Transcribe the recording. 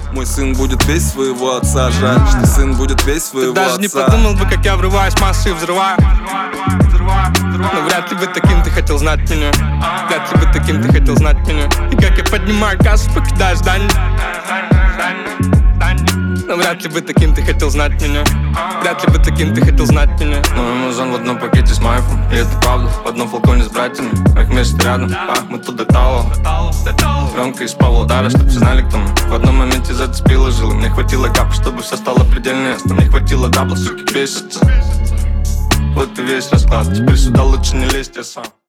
Мой сын будет весь своего отца. Жаль, что сын будет весь своего отца. Ты даже не подумал бы, как я врываюсь в массы и взрываю. Но вряд ли бы таким ты хотел знать меня. Вряд ли бы таким ты хотел знать меня. И как я поднимаю кассу, покидаю здание. Но вряд ли бы таким ты хотел знать меня. Вряд ли бы таким ты хотел знать меня. Мой музон в одном пакете с майфом. И это правда, в одном флаконе с братьями. Как вместе рядом, мы тут до Талова. Громко из Павлодара, чтоб все знали, кто мы. В одном моменте зацепило жилы. Мне хватило капа, чтобы все стало предельно ясно. Мне хватило дабла, суки, бесится. Вот и весь расклад. Теперь сюда лучше не лезть, я сам.